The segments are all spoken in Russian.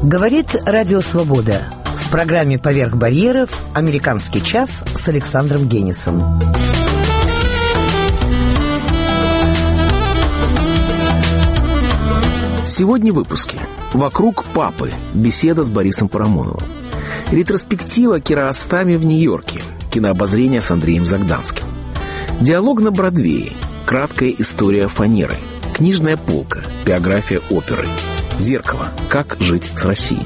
Говорит Радио Свобода. В программе «Поверх барьеров» «Американский час» с Александром Генисом. Сегодня в выпуске. «Вокруг папы». Беседа с Борисом Парамоновым. Ретроспектива Киаростами в Нью-Йорке. Кинообозрение с Андреем Загданским. Диалог на Бродвее. Краткая история фанеры. Книжная полка. Биография оперы. «Зеркало. Как жить с Россией».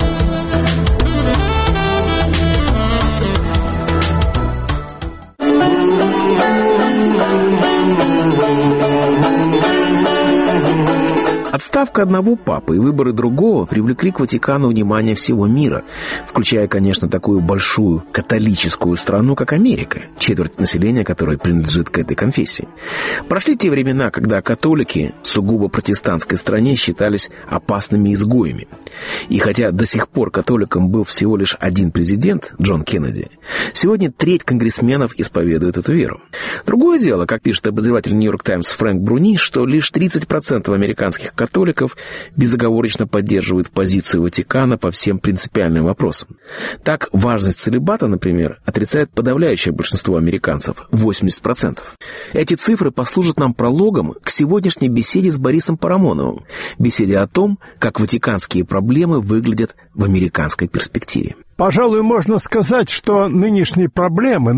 Отставка одного папы и выборы другого привлекли к Ватикану внимание всего мира, включая, конечно, такую большую католическую страну, как Америка, четверть населения которой принадлежит к этой конфессии. Прошли те времена, когда католики в сугубо протестантской стране считались опасными изгоями. И хотя до сих пор католиком был всего лишь один президент, Джон Кеннеди, сегодня треть конгрессменов исповедует эту веру. Другое дело, как пишет обозреватель «Нью-Йорк Таймс» Фрэнк Бруни, что лишь 30% американских католиков безоговорочно поддерживают позицию Ватикана по всем принципиальным вопросам. Так, важность целибата, например, отрицает подавляющее большинство американцев – 80%. Эти цифры послужат нам прологом к сегодняшней беседе с Борисом Парамоновым, беседе о том, как ватиканские проблемы выглядят в американской перспективе. Пожалуй, можно сказать, что нынешние проблемы,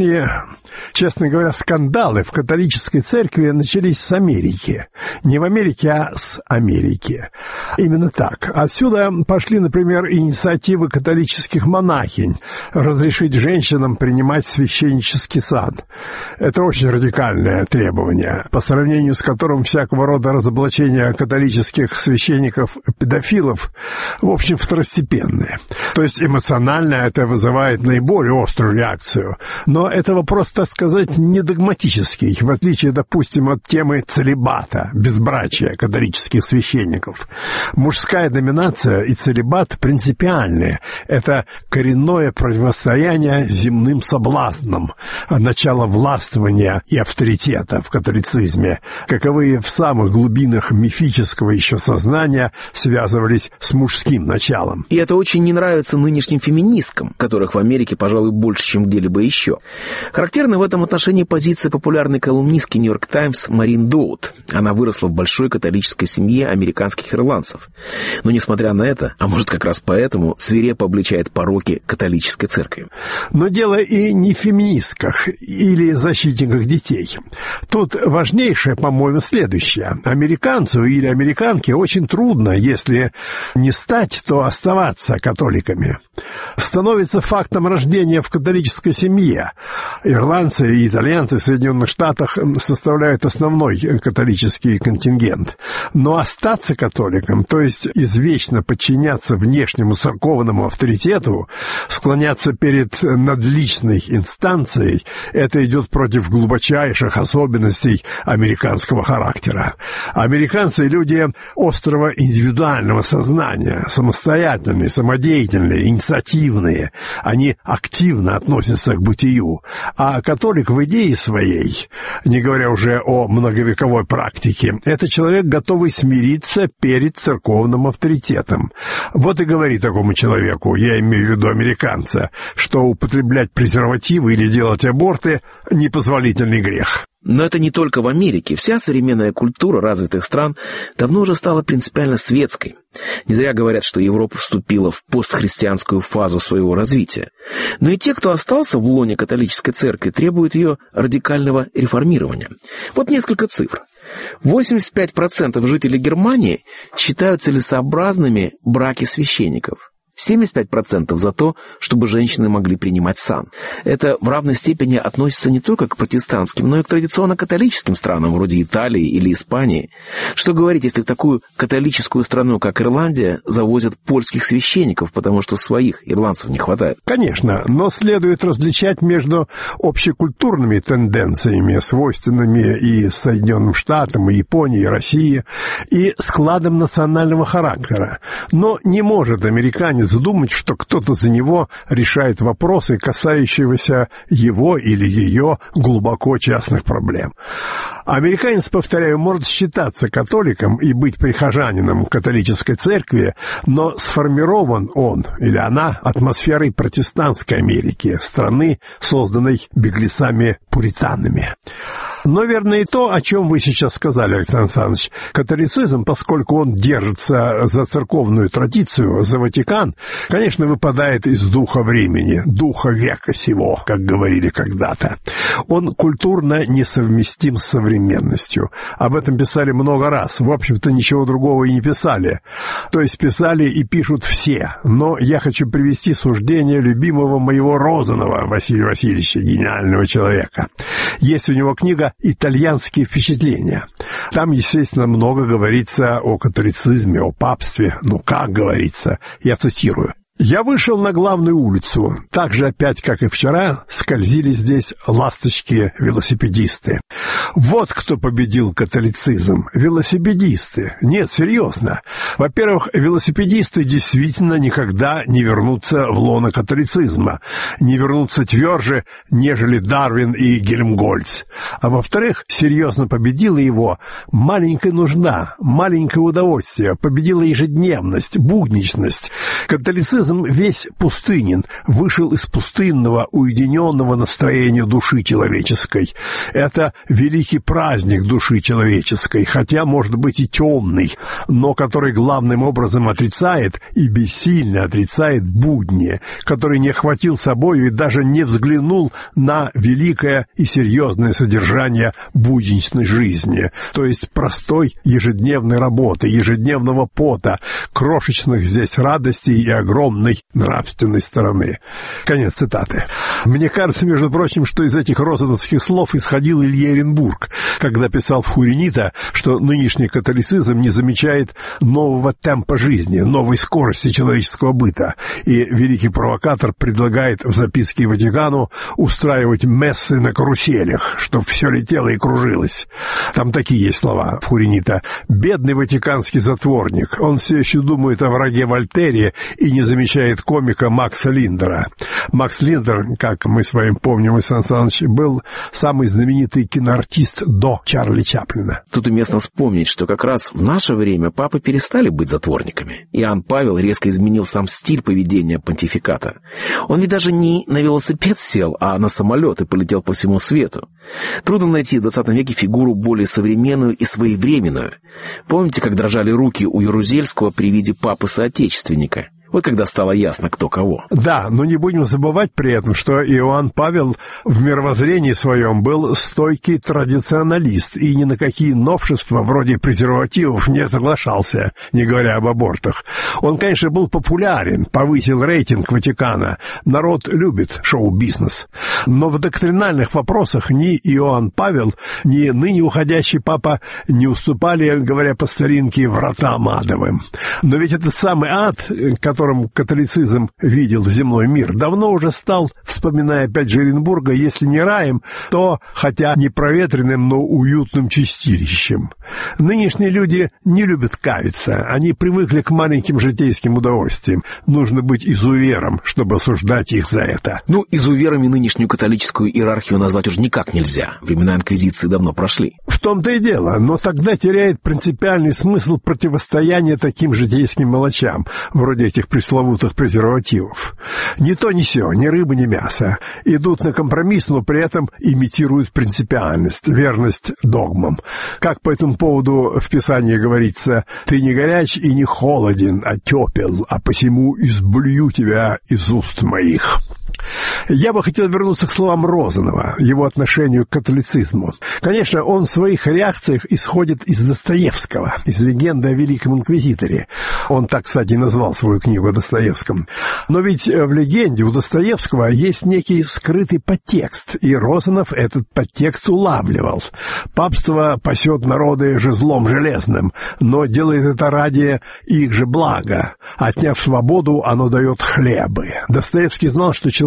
честно говоря, скандалы в католической церкви начались с Америки. Не в Америке, а с Америки. Именно так. Отсюда пошли, например, инициативы католических монахинь разрешить женщинам принимать священнический сан. Это очень радикальное требование, по сравнению с которым всякого рода разоблачения католических священников-педофилов, в общем, второстепенные. То есть эмоционально это вызывает наиболее острую реакцию. Но это вопрос, так сказать, не догматический, в отличие, допустим, от темы целибата, безбрачия католических священников. Мужская доминация и целибат принципиальные. Это коренное противостояние земным соблазнам, начало властвования и авторитета в католицизме, каковые в самых глубинах мифического еще сознания связывались с мужским началом. И это очень не нравится нынешним феминисткам, которых в Америке, пожалуй, больше, чем где-либо еще. Характерна в этом отношении позиция популярной колумнистки «Нью-Йорк Таймс» Марин Доут. Она выросла в большой католической семье американских ирландцев. Но, несмотря на это, а может как раз поэтому, свирепо обличает пороки католической церкви. Но дело и не в феминистках или защитниках детей. Тут важнейшее, по-моему, следующее. Американцу или американке очень трудно, если не стать, то оставаться католиками. Становится фактом рождения в католической семье. Ирландцы и итальянцы в Соединенных Штатах составляют основной католический контингент. Но остаться католиком, то есть извечно подчиняться внешнему церковному авторитету, склоняться перед надличной инстанцией, это идет против глубочайших особенностей американского характера. Американцы — люди острого индивидуального сознания, самостоятельные, самодеятельные, инициативные. Они активно относятся к бытию. А католик в идее своей, не говоря уже о многовековой практике, это человек, готовый смириться перед церковным авторитетом. Вот и говори такому человеку, я имею в виду американца, что употреблять презервативы или делать аборты – непозволительный грех. Но это не только в Америке. Вся современная культура развитых стран давно уже стала принципиально светской. Не зря говорят, что Европа вступила в постхристианскую фазу своего развития. Но и те, кто остался в лоне католической церкви, требуют ее радикального реформирования. Вот несколько цифр. 85% жителей Германии считают целесообразными браки священников. 75% за то, чтобы женщины могли принимать сан. Это в равной степени относится не только к протестантским, но и к традиционно-католическим странам, вроде Италии или Испании. Что говорить, если в такую католическую страну, как Ирландия, завозят польских священников, потому что своих ирландцев не хватает? Конечно, но следует различать между общекультурными тенденциями, свойственными и Соединенным Штатам, и Японии, и России, и складом национального характера. Но не может американец начинает думать, что кто-то за него решает вопросы, касающиеся его или ее глубоко частных проблем. Американец, повторяю, может считаться католиком и быть прихожанином католической церкви, но сформирован он или она атмосферой протестантской Америки, страны, созданной беглецами-пуританами. Но верно и то, о чем вы сейчас сказали, Александр Александрович. Католицизм, поскольку он держится за церковную традицию, за Ватикан, конечно, выпадает из духа времени, духа века сего, как говорили когда-то. Он культурно несовместим с современностью. Об этом писали много раз. В общем-то, ничего другого и не писали. То есть писали и пишут все. Но я хочу привести суждение любимого моего Розанова Василия Васильевича, гениального человека. Есть у него книга «Итальянские впечатления». Там, естественно, много говорится о католицизме, о папстве. Ну, как говорится, я цитирую. «Я вышел на главную улицу. Так же опять, как и вчера, скользили здесь ласточки-велосипедисты. Вот кто победил католицизм. Велосипедисты. Нет, серьезно. Во-первых, велосипедисты действительно никогда не вернутся в лоно католицизма. Не вернутся тверже, нежели Дарвин и Гельмгольц. А во-вторых, серьезно победила его маленькая нужда, маленькое удовольствие, победила ежедневность, будничность. Католицизм весь пустынен, вышел из пустынного, уединенного настроения души человеческой. Это великий праздник души человеческой, хотя, может быть, и темный, но который главным образом отрицает и бессильно отрицает будни, который не охватил собою и даже не взглянул на великое и серьезное содержание будничной жизни, то есть простой ежедневной работы, ежедневного пота, крошечных здесь радостей и огромной нравственной стороны». Конец цитаты. Мне кажется, между прочим, что из этих розановских слов исходил Илья Эренбург, когда писал в «Хуринита», что нынешний католицизм не замечает нового темпа жизни, новой скорости человеческого быта, и великий провокатор предлагает в записке Ватикану устраивать мессы на каруселях, чтобы все летело и кружилось. Там такие есть слова в «Хуринита». «Бедный ватиканский затворник, он все еще думает о враге Вольтере и не замечает комика Макса Линдера». Макс Линдер, как мы с вами помним, Сан Саныч, был самый знаменитый киноартист до Чарли Чаплина. Тут уместно вспомнить, что как раз в наше время папы перестали быть затворниками. Иоанн Павел резко изменил сам стиль поведения понтификата. Он ведь даже не на велосипед сел, а на самолет и полетел по всему свету. Трудно найти в 20 веке фигуру более современную и своевременную. Помните, как дрожали руки у Ярузельского при виде папы-соотечественника? Вот когда стало ясно, кто кого. Да, но не будем забывать при этом, что Иоанн Павел в мировоззрении своем был стойкий традиционалист и ни на какие новшества вроде презервативов не соглашался, не говоря об абортах. Он, конечно, был популярен, повысил рейтинг Ватикана. Народ любит шоу-бизнес. Но в доктринальных вопросах ни Иоанн Павел, ни ныне уходящий папа не уступали, говоря по старинке, вратам адовым. Но ведь этот самый ад, которым католицизм видел земной мир, давно уже стал, вспоминая опять же Эренбурга, если не раем, то, хотя не проветренным, но уютным чистилищем. Нынешние люди не любят каяться, они привыкли к маленьким житейским удовольствиям. Нужно быть изувером, чтобы осуждать их за это. Ну, изуверами нынешнюю католическую иерархию назвать уже никак нельзя. Времена инквизиции давно прошли. В том-то и дело, но тогда теряет принципиальный смысл противостояния таким житейским мелочам, вроде этих пресловутых презервативов. Ни то, ни сё, ни рыба, ни мясо. Идут на компромисс, но при этом имитируют принципиальность, верность догмам. Как по этому поводу в Писании говорится: «Ты не горяч и не холоден, а тепел, а посему изблюю тебя из уст моих». Я бы хотел вернуться к словам Розанова, его отношению к католицизму. Конечно, он в своих реакциях исходит из Достоевского, из легенды о Великом Инквизиторе. Он так, кстати, назвал свою книгу о Достоевском. Но ведь в легенде у Достоевского есть некий скрытый подтекст, и Розанов этот подтекст улавливал. Папство пасет народы жезлом железным, но делает это ради их же блага. Отняв свободу, оно дает хлебы. Достоевский знал, что человек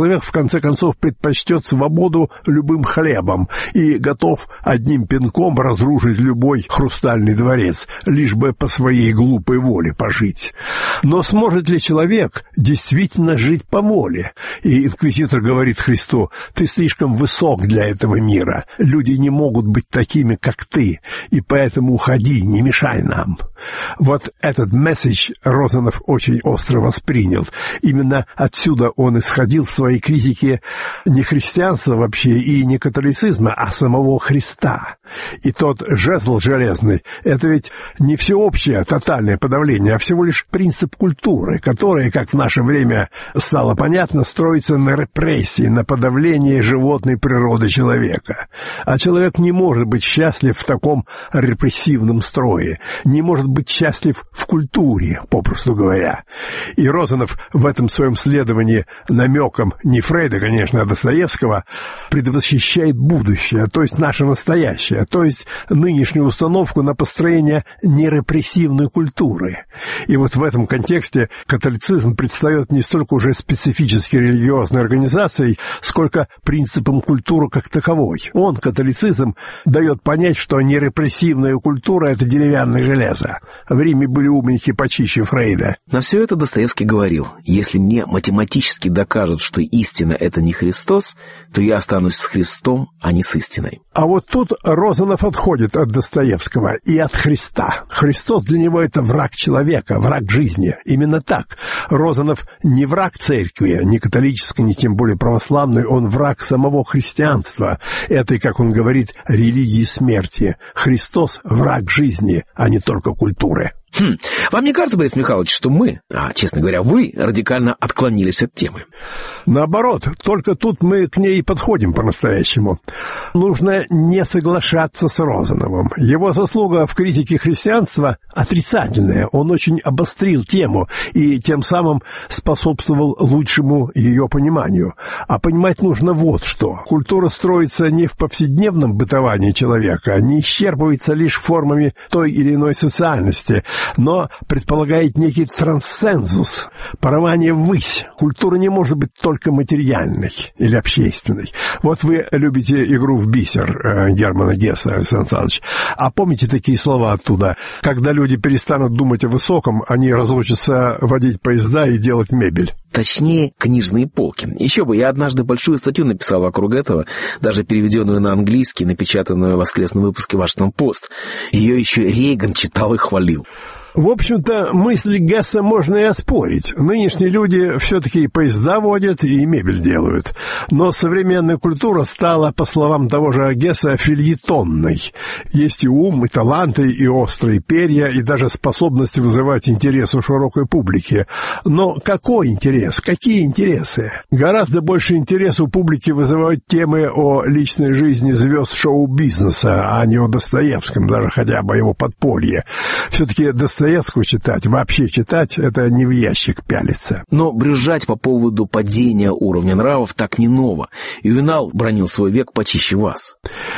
человек в конце концов предпочтет свободу любым хлебом и готов одним пинком разрушить любой хрустальный дворец, лишь бы по своей глупой воле пожить. Но сможет ли человек действительно жить по воле? И инквизитор говорит Христу: «Ты слишком высок для этого мира, люди не могут быть такими, как ты, и поэтому уходи, не мешай нам». Вот этот месседж Розанов очень остро воспринял. Именно отсюда он исходил в своей критике не христианства вообще и не католицизма, а самого Христа. И тот жезл железный — это ведь не всеобщее тотальное подавление, а всего лишь принцип культуры, который, как в наше время стало понятно, строится на репрессии, на подавлении животной природы человека. А человек не может быть счастлив в таком репрессивном строе, не может быть счастлив в культуре, попросту говоря. И Розанов в этом своем следовании намеком не Фрейда, конечно, а Достоевского предвосхищает будущее, то есть наше настоящее, то есть нынешнюю установку на построение нерепрессивной культуры. И вот в этом контексте католицизм предстает не столько уже специфически религиозной организацией, сколько принципом культуры как таковой. Он, католицизм, дает понять, что нерепрессивная культура — это деревянное железо. В Риме были умники почище Фрейда. На все это Достоевский говорил: «Если мне математически докажут, что истина — это не Христос, то я останусь с Христом, а не с истиной». А вот тут Розанов отходит от Достоевского и от Христа. Христос для него — это враг человека, враг жизни. Именно так. Розанов не враг церкви, ни католической, ни тем более православной, он враг самого христианства, этой, как он говорит, религии смерти. Христос — враг жизни, а не только культуры. Вам не кажется, Борис Михайлович, что мы, честно говоря, вы, радикально отклонились от темы? Наоборот, только тут мы к ней подходим по-настоящему. Нужно не соглашаться с Розановым. Его заслуга в критике христианства отрицательная. Он очень обострил тему и тем самым способствовал лучшему ее пониманию. А понимать нужно вот что. Культура строится не в повседневном бытовании человека, не исчерпывается лишь формами той или иной социальности, но предполагает некий трансцензус, порывание ввысь. Культура не может быть только материальной или общественной. Вот вы любите игру в бисер Германа Гесса, Александр Александрович. А помните такие слова оттуда? Когда люди перестанут думать о высоком, они разучатся водить поезда и делать мебель. Точнее, книжные полки. Еще бы, я однажды большую статью написал вокруг этого, даже переведенную на английский, напечатанную в воскресном выпуске «Вашингтон Пост». Ее еще Рейган читал и хвалил. В общем-то, мысли Гесса можно и оспорить. Нынешние люди все-таки и поезда водят, и мебель делают. Но современная культура стала, по словам того же Гесса, фельетонной. Есть и ум, и таланты, и острые перья, и даже способность вызывать интерес у широкой публики. Но какой интерес? Какие интересы? Гораздо больше интерес у публики вызывают темы о личной жизни звезд шоу-бизнеса, а не о Достоевском, даже хотя бы его подполье. Все-таки Достоевского читать, вообще читать, это не в ящик пялиться. Но брюзжать по поводу падения уровня нравов так не ново. Ювенал бранил свой век почище вас.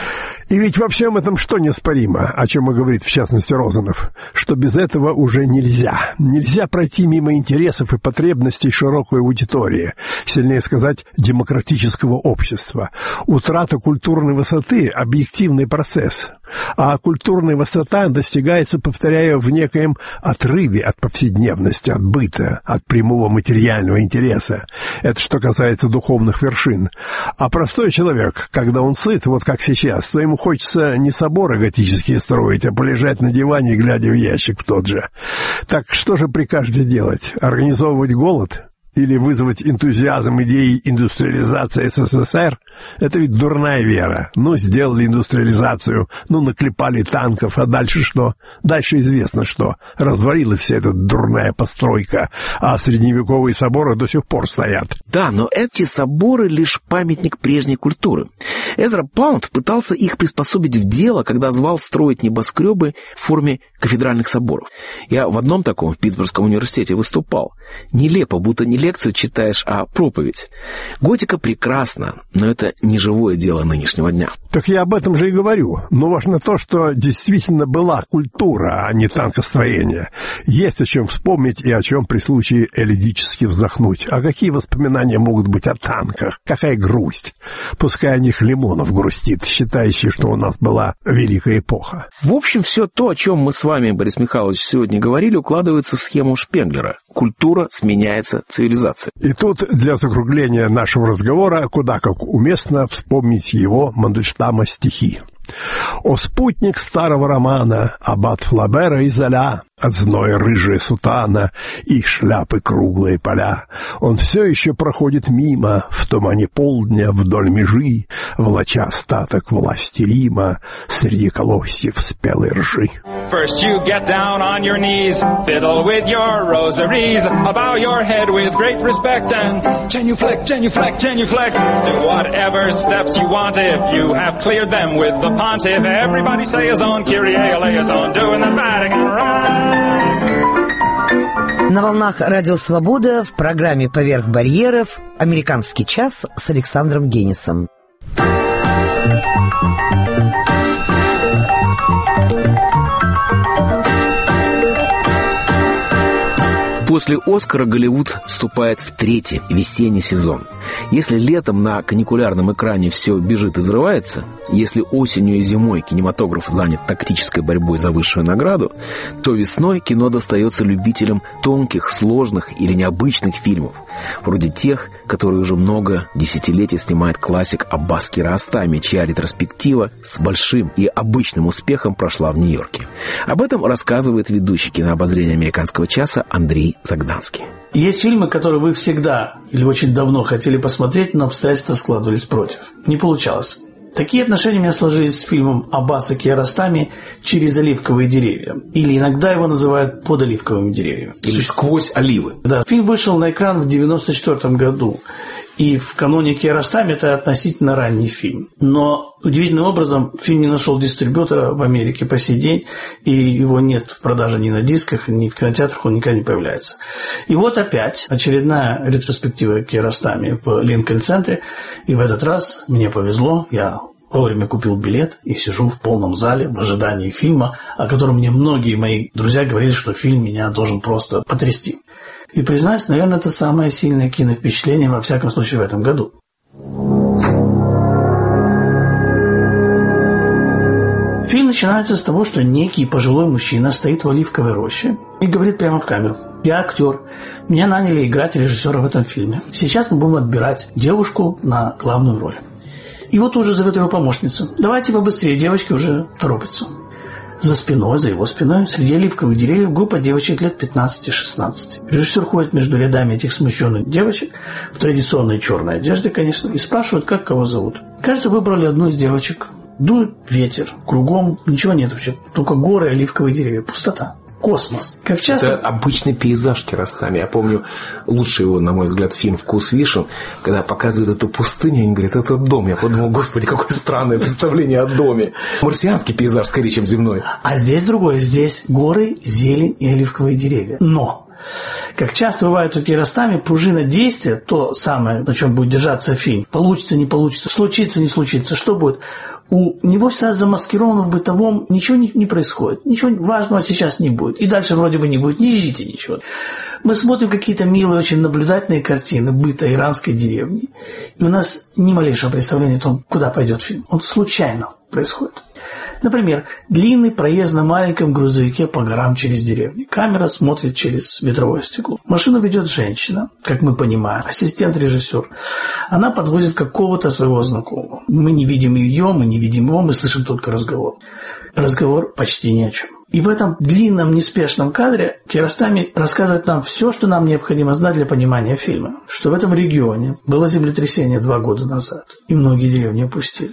И ведь во всем этом что неоспоримо, о чем и говорит в частности Розанов, что без этого уже нельзя. Нельзя пройти мимо интересов и потребностей широкой аудитории, сильнее сказать, демократического общества. Утрата культурной высоты – объективный процесс. А культурная высота достигается, повторяю, в некоем отрыве от повседневности, от быта, от прямого материального интереса. Это что касается духовных вершин. А простой человек, когда он сыт, вот как сейчас, то ему хочется не соборы готические строить, а полежать на диване, глядя в ящик в тот же. Так что же прикажете делать? Организовывать голод? Или вызвать энтузиазм идеи индустриализации СССР? Это ведь дурная вера. Ну, сделали индустриализацию, ну, наклепали танков, а дальше что? Дальше известно что. Развалилась вся эта дурная постройка, а средневековые соборы до сих пор стоят. Да, но эти соборы лишь памятник прежней культуры. Эзра Паунд пытался их приспособить в дело, когда звал строить небоскребы в форме кафедральных соборов. Я в одном таком в Питтсбургском университете выступал. Нелепо, будто не лекцию читаешь, а проповедь. Готика прекрасна, но это это не живое дело нынешнего дня. Так я об этом же и говорю. Но важно то, что действительно была культура, а не танкостроение. Есть о чем вспомнить и о чем при случае элегически вздохнуть. А какие воспоминания могут быть о танках? Какая грусть? Пускай о них Лимонов грустит, считающий, что у нас была великая эпоха. В общем, все то, о чем мы с вами, Борис Михайлович, сегодня говорили, укладывается в схему Шпенглера. Культура сменяется цивилизацией. И тут для закругления нашего разговора куда как уместно вспомнить его Мандельштама стихи. «О спутник старого романа, аббат Флабера и Золя, от зноя рыжая сутана и шляпы круглые поля. Он все еще проходит мимо, в тумане полдня вдоль межи, волоча остаток власти Рима среди колосьев спелой ржи». First you get down on your knees, fiddle with your rosaries, bow your head with great respect and genuflect, genuflect, genuflect. Do whatever steps you want if you have cleared them with the pontiff. Everybody say his own, Kyrie eleison, doing the Vatican right. На волнах Радио Свобода в программе «Поверх барьеров» «Американский час» с Александром Генисом. После «Оскара» Голливуд вступает в третий весенний сезон. Если летом на каникулярном экране все бежит и взрывается, если осенью и зимой кинематограф занят тактической борьбой за высшую награду, то весной кино достается любителям тонких, сложных или необычных фильмов, вроде тех, которые уже много десятилетий снимает классик Аббас Киаростами, чья ретроспектива с большим и обычным успехом прошла в Нью-Йорке. Об этом рассказывает ведущий кинообозрения «Американского часа» Андрей Загданский. Есть фильмы, которые вы всегда или очень давно хотели посмотреть, но обстоятельства складывались против. Не получалось. Такие отношения у меня сложились с фильмом Аббаса Киаростами «Через оливковые деревья». Или иногда его называют «Под оливковыми деревьями». Или «Сквозь оливы». Да, фильм вышел на экран в 1994 году. И в каноне Киаростами это относительно ранний фильм. Но удивительным образом фильм не нашел дистрибьютора в Америке по сей день, и его нет в продаже ни на дисках, ни в кинотеатрах, он никогда не появляется. И вот опять очередная ретроспектива Киаростами в Линкольн-центре, и в этот раз мне повезло, я вовремя купил билет и сижу в полном зале в ожидании фильма, о котором мне многие мои друзья говорили, что фильм меня должен просто потрясти. И, признаюсь, наверное, это самое сильное киновпечатление, во всяком случае, в этом году. Фильм начинается с того, что некий пожилой мужчина стоит в оливковой роще и говорит прямо в камеру: «Я актер. Меня наняли играть режиссера в этом фильме. Сейчас мы будем отбирать девушку на главную роль». И вот уже зовет его помощница: «Давайте побыстрее, девочки уже торопятся». За спиной, за его спиной, среди оливковых деревьев группа девочек лет 15-16. Режиссер ходит между рядами этих смущенных девочек в традиционной черной одежде, конечно, и спрашивает, как кого зовут. Кажется, выбрали одну из девочек. Дует ветер, кругом ничего нет вообще, только горы, оливковые деревья, пустота. Космос. Как часто... Это обычный пейзаж Киаростами. Я помню лучший его, на мой взгляд, фильм «Вкус вишен», когда показывают эту пустыню, они говорят: это дом. Я подумал: господи, какое странное представление о доме. Марсианский пейзаж скорее, чем земной. А здесь другое. Здесь горы, зелень и оливковые деревья. Но, как часто бывает у Киаростами, пружина действия, то самое, на чем будет держаться фильм, получится, не получится, случится, не случится, что будет? У него вся замаскирована в бытовом, ничего не происходит, ничего важного сейчас не будет. И дальше вроде бы не будет, не ждите ничего. Мы смотрим какие-то милые, очень наблюдательные картины быта иранской деревни, и у нас ни малейшего представления о том, куда пойдет фильм. Он случайно происходит. Например, длинный проезд на маленьком грузовике по горам через деревню. Камера смотрит через ветровое стекло. Машину ведет женщина, как мы понимаем, ассистент-режиссер. Она подвозит какого-то своего знакомого. Мы не видим ее, мы не видим его, мы слышим только разговор. Разговор почти ни о чем. И в этом длинном, неспешном кадре Киаростами рассказывает нам все, что нам необходимо знать для понимания фильма. Что в этом регионе было землетрясение 2 года назад, и многие деревни опустили.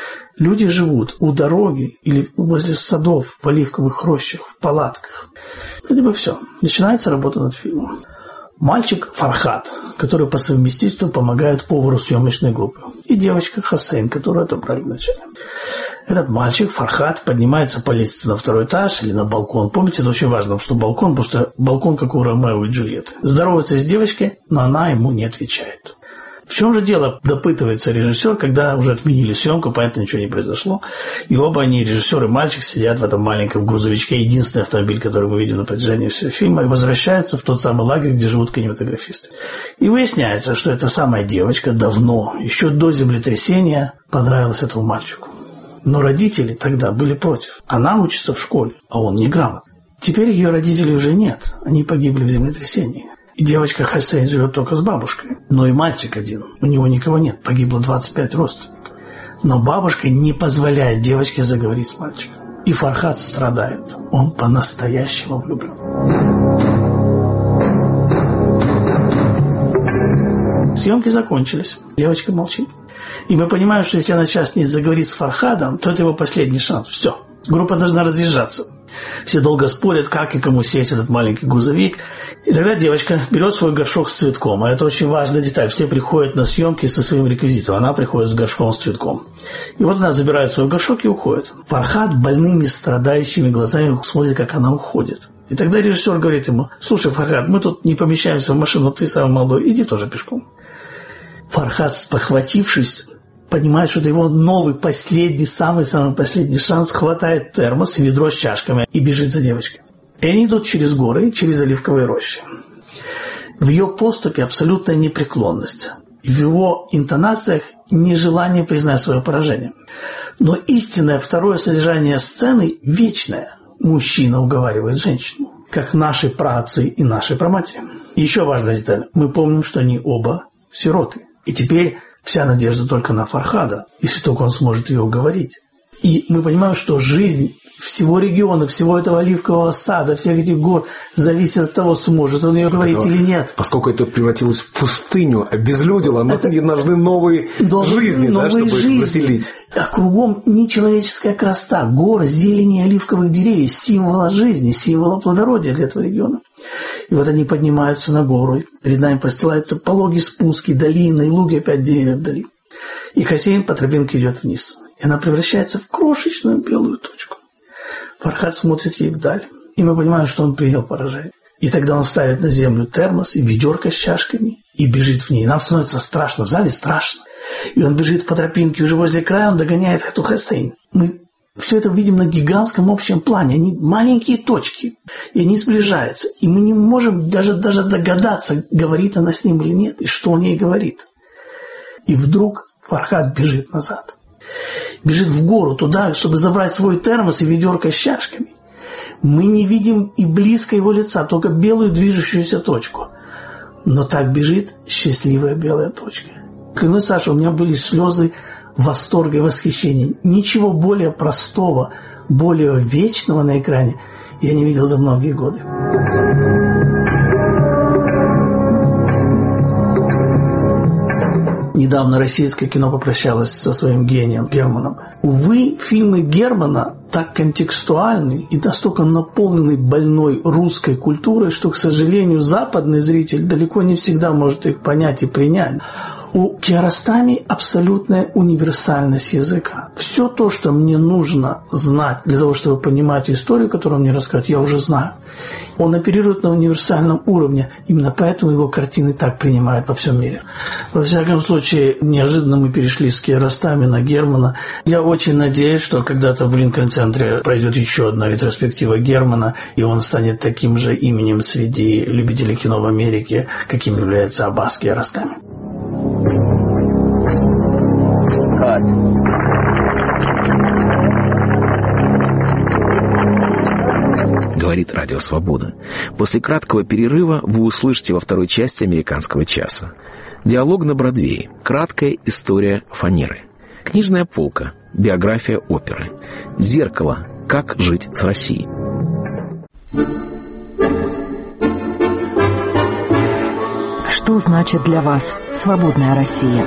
Люди живут у дороги или возле садов, в оливковых рощах, в палатках. Вроде бы все. Начинается работа над фильмом. Мальчик Фархат, который по совместительству помогает повару съемочной группы. И девочка Хасейн, которую отобрали вначале. Этот мальчик, Фархат, поднимается по лестнице на 2-й этаж или на балкон. Помните, это очень важно, что балкон, просто балкон, как у Ромео и Джульетты. Здоровается с девочкой, но она ему не отвечает. В чем же дело, допытывается режиссер, когда уже отменили съемку, понятно, ничего не произошло. И оба они, режиссер и мальчик, сидят в этом маленьком грузовичке, единственный автомобиль, который мы видим на протяжении всего фильма, и возвращаются в тот самый лагерь, где живут кинематографисты. И выясняется, что эта самая девочка давно, еще до землетрясения, понравилась этому мальчику. Но родители тогда были против. Она учится в школе, а он неграмотный. Теперь ее родителей уже нет, они погибли в землетрясении. И девочка Хосейн живет только с бабушкой. Но и мальчик один. У него никого нет. Погибло 25 родственников. Но бабушка не позволяет девочке заговорить с мальчиком. И Фархад страдает. Он по-настоящему влюблен. Съемки закончились. Девочка молчит. И мы понимаем, что если она сейчас не заговорит с Фархадом, то это его последний шанс. Все. Группа должна разъезжаться. Все долго спорят, как и кому сесть этот маленький грузовик. И тогда девочка берет свой горшок с цветком. А это очень важная деталь. Все приходят на съемки со своим реквизитом. Она приходит с горшком с цветком. И вот она забирает свой горшок и уходит. Фархад больными, страдающими глазами смотрит, как она уходит. И тогда режиссер говорит ему: слушай, Фархад, мы тут не помещаемся в машину, ты самый молодой, иди тоже пешком. Фархад, спохватившись, понимает, что это его новый, последний, самый-самый последний шанс, хватает термос и ведро с чашками и бежит за девочкой. И они идут через горы, через оливковые рощи. В ее поступе абсолютная непреклонность. В его интонациях нежелание признать свое поражение. Но истинное второе содержание сцены вечное. Мужчина уговаривает женщину, как наши праотцы и наши праматери. И еще важная деталь. Мы помним, что они оба сироты. И теперь вся надежда только на Фархада, если только он сможет ее уговорить. И мы понимаем, что жизнь всего региона, всего этого оливкового сада, всех этих гор зависит от того, сможет он ее говорить или нет. Поскольку это превратилось в пустыню, обезлюдило, нам нужны новые жизни, чтобы их заселить. А кругом нечеловеческая красота, горы, зелени, оливковых деревьев, символа жизни, символа плодородия для этого региона. И вот они поднимаются на гору, перед нами простилаются пологие спуски, долины, и луги, опять деревья вдали. И Хосейн по тропинке идет вниз. И она превращается в крошечную белую точку. Фархад смотрит ей вдаль, и мы понимаем, что он принял поражение. И тогда он ставит на землю термос и ведерко с чашками и бежит в ней. Нам становится страшно, в зале страшно. И он бежит по тропинке, уже возле края он догоняет эту Хосейн. Мы все это видим на гигантском общем плане. Они маленькие точки, и они сближаются. И мы не можем даже догадаться, говорит она с ним или нет, и что он ей говорит. И вдруг Фархад бежит назад. Бежит в гору туда, чтобы забрать свой термос и ведерко с чашками. Мы не видим и близко его лица, только белую движущуюся точку. Но так бежит счастливая белая точка. Клянусь, Саша, у меня были слезы восторга и восхищения. Ничего более простого, более вечного на экране я не видел за многие годы. Недавно российское кино попрощалось со своим гением Германом. Увы, фильмы Германа так контекстуальны и настолько наполнены больной русской культурой, что, к сожалению, западный зритель далеко не всегда может их понять и принять. У Киаростами абсолютная универсальность языка. Все то, что мне нужно знать для того, чтобы понимать историю, которую он мне рассказывает, я уже знаю. Он оперирует на универсальном уровне. Именно поэтому его картины так принимают во всем мире. Во всяком случае, неожиданно мы перешли с Киаростами на Германа. Я очень надеюсь, что когда-то в Линкольн-центре пройдет еще одна ретроспектива Германа, и он станет таким же именем среди любителей кино в Америке, каким является Аббас Киаростами. Говорит Радио Свобода. После краткого перерыва вы услышите во второй части «Американского часа». Диалог на Бродвее. Краткая история фанеры. Книжная полка. Биография оперы. Зеркало. Как жить с Россией. Что значит для вас свободная Россия?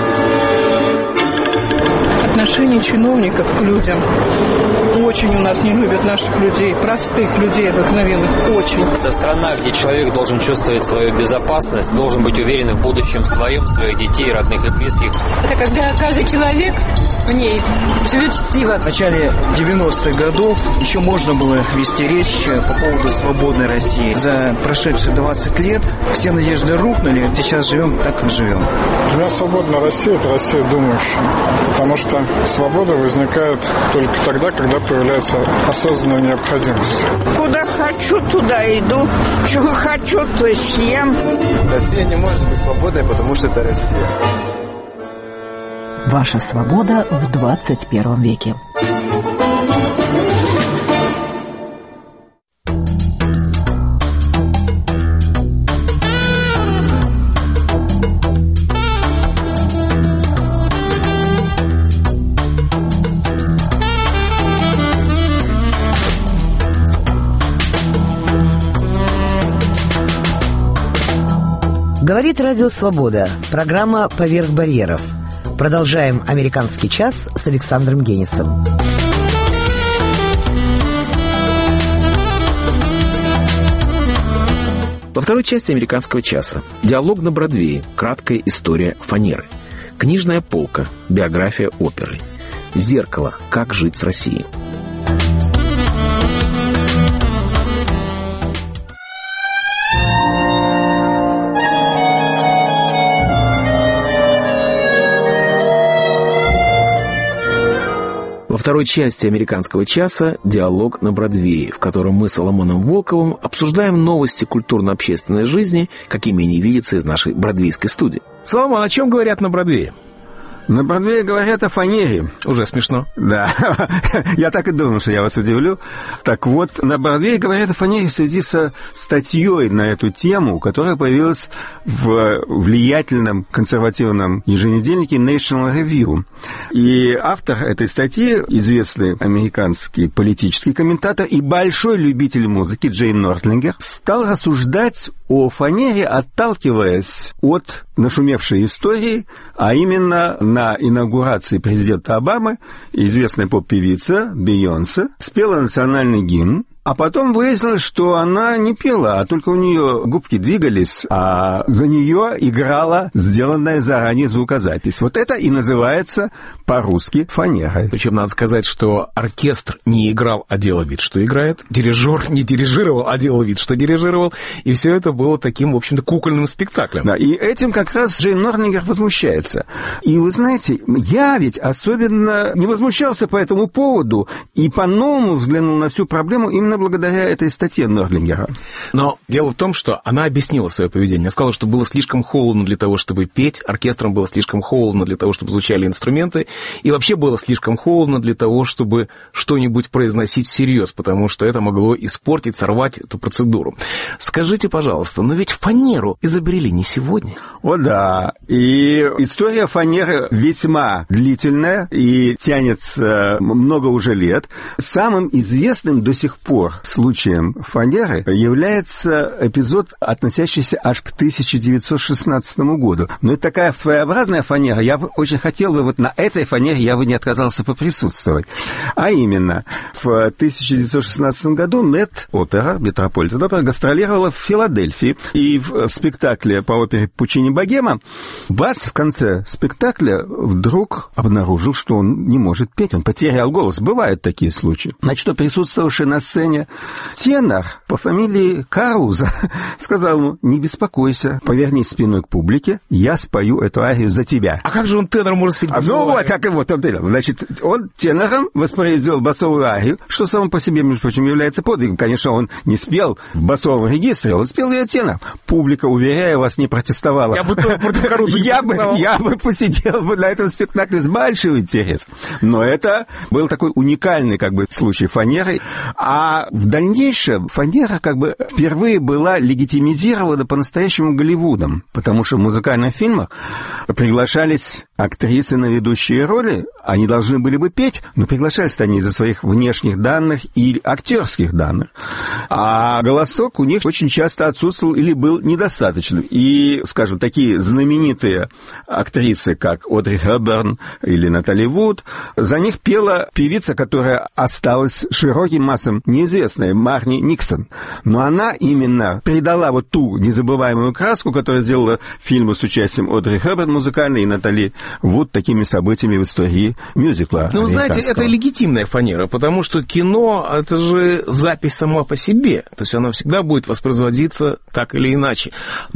Отношение чиновников к людям. Очень у нас не любят наших людей, простых людей обыкновенных, очень. Это страна, где человек должен чувствовать свою безопасность, должен быть уверен в будущем своем, своих детей, родных и близких. Это когда каждый человек в ней чтиво. В начале 90-х годов еще можно было вести речь по поводу свободной России. За прошедшие 20 лет все надежды рухнули. Сейчас живем так, как живем. Для меня свободная Россия – это Россия думающая. Потому что свобода возникает только тогда, когда появляется осознанная необходимость. Куда хочу, туда иду. Чего хочу, то съем. Россия не может быть свободной, потому что это Россия. Ваша свобода в 21 веке. Говорит Радио Свобода. Программа «Поверх барьеров». Продолжаем «Американский час» с Александром Генисом. Во второй части «Американского часа» диалог на Бродвее, краткая история фанеры, книжная полка, биография оперы, зеркало, как жить с Россией. Во второй части «Американского часа» диалог на Бродвее, в котором мы с Соломоном Волковым обсуждаем новости культурно-общественной жизни, какими не видятся из нашей бродвейской студии. Соломон, о чем говорят на Бродвее? На Бродвее говорят о фанере. Уже смешно. Да, я так и думал, что я вас удивлю. Так вот, на Бродвее говорят о фанере в связи со статьей на эту тему, которая появилась в влиятельном консервативном еженедельнике National Review. И автор этой статьи, известный американский политический комментатор и большой любитель музыки Джейн Нортлингер, стал рассуждать о фанере, отталкиваясь от нашумевшей истории, а именно на инаугурации президента Обамы известная поп-певица Бейонсе спела национальный гимн, а потом выяснилось, что она не пела, а только у нее губки двигались, а за нее играла сделанная заранее звукозапись. Вот это и называется по-русски фанерой. Причем надо сказать, что оркестр не играл, а делал вид, что играет. Дирижер не дирижировал, а делал вид, что дирижировал. И все это было таким, в общем-то, кукольным спектаклем. Да, и этим как раз Джейн Нортлингер возмущается. И вы знаете, я ведь особенно не возмущался по этому поводу и по-новому взглянул на всю проблему именно благодаря этой статье Нортлингера. Но дело в том, что она объяснила свое поведение. Она сказала, что было слишком холодно для того, чтобы петь, оркестрам было слишком холодно для того, чтобы звучали инструменты, и вообще было слишком холодно для того, чтобы что-нибудь произносить всерьез, потому что это могло испортить, сорвать эту процедуру. Скажите, пожалуйста, но ведь фанеру изобрели не сегодня. О да, и история фанеры весьма длительная и тянется много уже лет. Самым известным до сих пор случаем фанеры является эпизод, относящийся аж к 1916 году. Но это такая своеобразная фанера. Я бы очень хотел бы вот на этой фанере я бы не отказался поприсутствовать. А именно, в 1916 году Нет-опера, Метрополитен-опера, гастролировала в Филадельфии. И в спектакле по опере Пучини «Богема» бас в конце спектакля вдруг обнаружил, что он не может петь. Он потерял голос. Бывают такие случаи. Значит, присутствовавший на сцене тенор по фамилии Каруза сказал ему: не беспокойся, повернись спиной к публике, я спою эту арию за тебя. А как же он тенор может спеть басовую арию? Ну вот, так и вот он тенор. Значит, он тенором воспроизвел басовую арию, что само по себе, между прочим, является подвигом. Конечно, он не спел в басовом регистре, он спел ее тенор. Публика, уверяю вас, не протестовала. Я бы против Каруза не протестовал. Я бы посидел бы на этом спектакле с большим интересом. Но это был такой уникальный случай фанеры. А в дальнейшем фанера впервые была легитимизирована по-настоящему Голливудом, потому что в музыкальных фильмах приглашались актрисы на ведущие роли, они должны были бы петь, но приглашались они из-за своих внешних данных и актерских данных. А голосок у них очень часто отсутствовал или был недостаточным. И, скажем, такие знаменитые актрисы, как Одри Хепберн или Натали Вуд, за них пела певица, которая осталась широким массам неизвестная, Марни Никсон. Но она именно придала вот ту незабываемую краску, которую сделала фильмы с участием Одри Хепберн музыкальной и Натали вот такими событиями в истории мюзикла. Ну, знаете, это легитимная фанера, потому что кино — это же запись сама по себе. То есть оно всегда будет воспроизводиться так или иначе.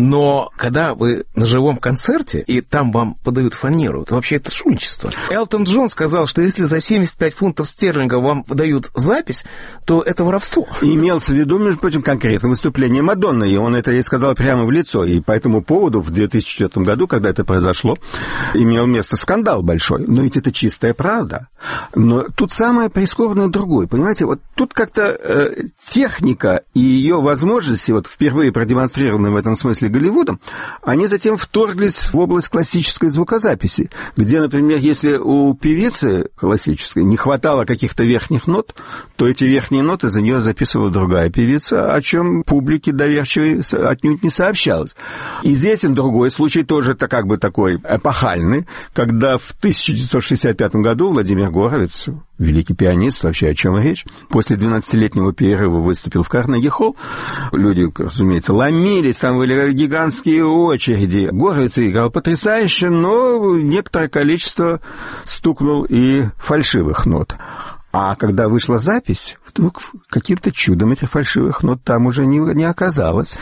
Но когда вы на живом концерте, и там вам подают фанеру, то вообще это шульничество. Элтон Джон сказал, что если за 75 фунтов стерлингов вам подают запись, то это воровство. И имелся в виду, между прочим, конкретное выступление Мадонны, и он это ей сказал прямо в лицо. И по этому поводу в 2004 году, когда это произошло, имел место скандал большой. Но ведь это чистая правда. Но тут самое прискорбное другое. Понимаете, вот тут как-то техника и ее возможности, вот впервые продемонстрированные в этом смысле Голливудом, они затем вторглись в область классической звукозаписи, где, например, если у певицы классической не хватало каких-то верхних нот, то эти верхние ноты за нее записывала другая певица, о чем публике доверчивой отнюдь не сообщалось. Известен другой случай, тоже как бы такой эпохальный, когда в 1965 году Владимир Горовиц, великий пианист, вообще о чем речь, после 12-летнего перерыва выступил в Карнеги-холл. Люди, разумеется, ломились, там были гигантские очереди. Горовиц играл потрясающе, но некоторое количество стукнул и фальшивых нот. А когда вышла запись, вдруг каким-то чудом этих фальшивых нот там уже не оказалось.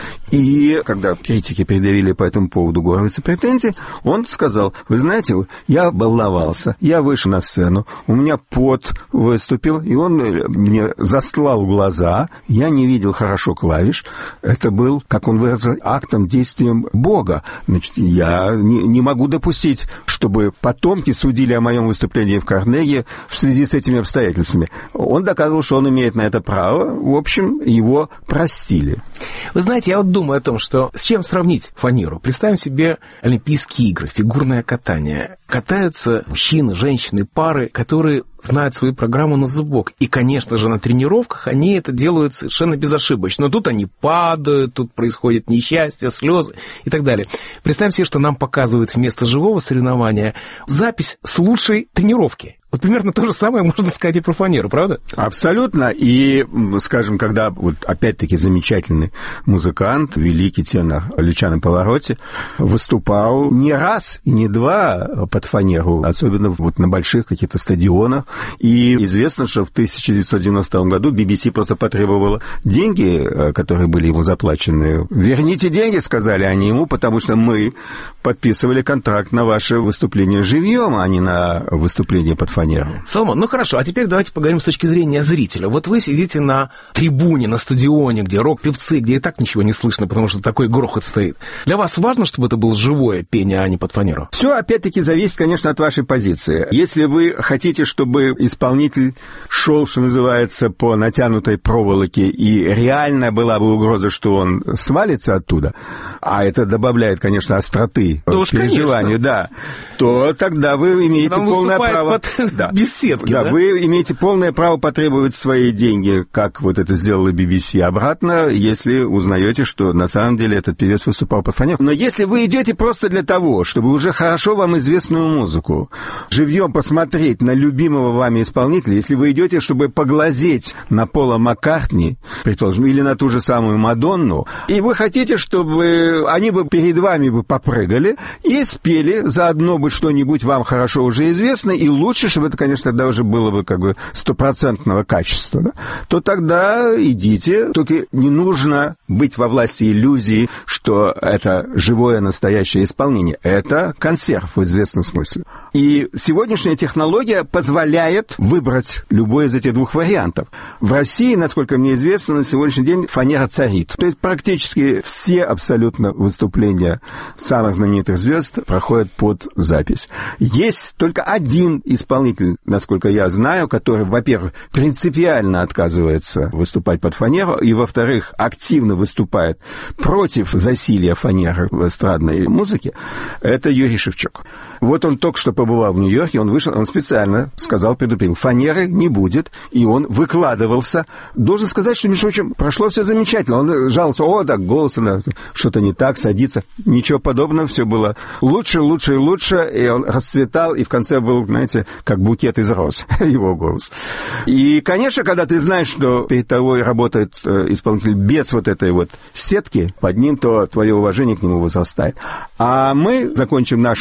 И когда критики предъявили по этому поводу Горовицу претензии, он сказал: вы знаете, я волновался, я вышел на сцену, у меня пот выступил, и он мне застлал глаза, я не видел хорошо клавиш. Это был, как он выразил, актом, действием Бога. Значит, я не могу допустить, чтобы потомки судили о моем выступлении в Карнеги в связи с этими обстоятельствами. Он доказывал, что он имеет на это право. В общем, его простили. Вы знаете, я вот думаю о том, что с чем сравнить фанеру. Представим себе Олимпийские игры, фигурное катание. Катаются мужчины, женщины, пары, которые знают свою программу на зубок. И, конечно же, на тренировках они это делают совершенно безошибочно. Но тут они падают, тут происходит несчастье, слезы и так далее. Представим себе, что нам показывают вместо живого соревнования запись с лучшей тренировки. Вот примерно то же самое можно сказать и про фанеру, правда? Абсолютно. И, скажем, когда вот опять-таки замечательный музыкант, великий тенор Лючано Паваротти выступал не раз и не два под фанеру, особенно вот на больших каких-то стадионах. И известно, что в 1990 году BBC просто потребовала деньги, которые были ему заплачены. «Верните деньги», — сказали они ему, потому что мы подписывали контракт на ваше выступление живьем, а не на выступление под фанеру. Соломон, ну хорошо, а теперь давайте поговорим с точки зрения зрителя. Вот вы сидите на трибуне, на стадионе, где рок-певцы, где и так ничего не слышно, потому что такой грохот стоит. Для вас важно, чтобы это было живое пение, а не под фанеру? Все, опять-таки, зависит, конечно, от вашей позиции. Если вы хотите, чтобы исполнитель шел, что называется, по натянутой проволоке, и реально была бы угроза, что он свалится оттуда, а это добавляет, конечно, остроты переживанию, да, то тогда вы имеете полное право... Да. Без сетки, да? Вы имеете полное право потребовать свои деньги, как вот это сделала BBC, обратно, если узнаете, что на самом деле этот певец выступал под фанеру. Но если вы идете просто для того, чтобы уже хорошо вам известную музыку живьем посмотреть на любимого вами исполнителя, если вы идете, чтобы поглазеть на Пола Маккартни, предположим, или на ту же самую Мадонну, и вы хотите, чтобы они бы перед вами бы попрыгали и спели, заодно бы что-нибудь вам хорошо уже известно, и лучше, чтобы это, конечно, тогда уже было бы как бы стопроцентного качества, да? То тогда идите, только не нужно быть во власти иллюзии, что это живое настоящее исполнение. Это консерв в известном смысле. И сегодняшняя технология позволяет выбрать любой из этих двух вариантов. В России, насколько мне известно, на сегодняшний день фанера царит. То есть практически все абсолютно выступления самых знаменитых звезд проходят под запись. Есть только один исполнитель, насколько я знаю, который, во-первых, принципиально отказывается выступать под фанеру, и, во-вторых, активно выступает против засилья фанеры в эстрадной музыке, это Юрий Шевчук. Вот он только что побывал в Нью-Йорке, он вышел, он специально сказал, предупредил, фанеры не будет, и он выкладывался. Должен сказать, что, между прочим, прошло все замечательно. Он жаловался, так, голос, что-то не так, садится. Ничего подобного, все было лучше, лучше и лучше, и он расцветал, и в конце был, знаете, как букет из роз, его голос. И, конечно, когда ты знаешь, что перед тобой работает исполнитель без вот этой вот сетки под ним, то твое уважение к нему возрастает. А мы закончим нашу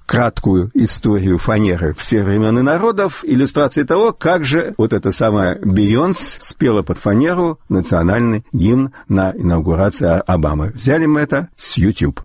краткую историю фанеры всех времен и народов, иллюстрацией того, как же вот эта самая Бейонс спела под фанеру национальный гимн на инаугурации Обамы. Взяли мы это с YouTube.